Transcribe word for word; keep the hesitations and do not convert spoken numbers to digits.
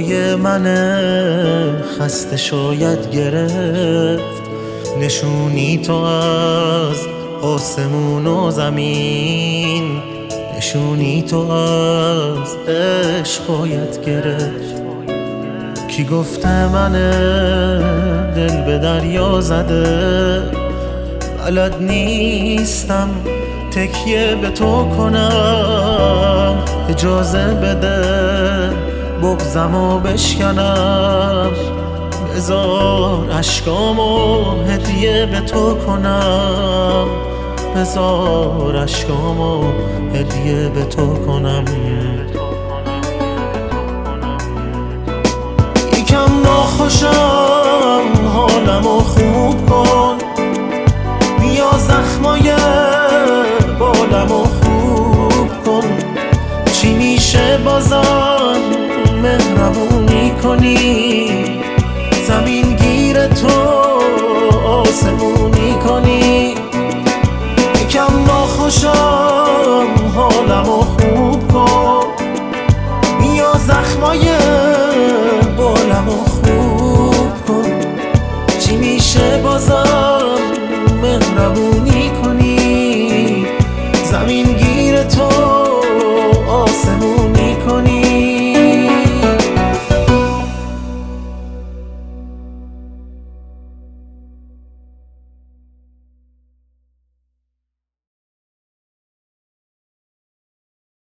پای من خسته شاید گرفت نشونی تو از آسمون و زمین، نشونی تو از عشق باید گرفت. کی گفته من دل به دریا زده، بلد نیستم تکیه به تو کنم، اجازه بده بغضم و بشکنم، بذار اشکامو هدیه به تو کنم، بذار اشکامو هدیه به تو کنم. یکم ناخوشم حالمو خوب کن، بیا زخمای بالمو خوب کن، چی میشه بازم مهربونی کنی،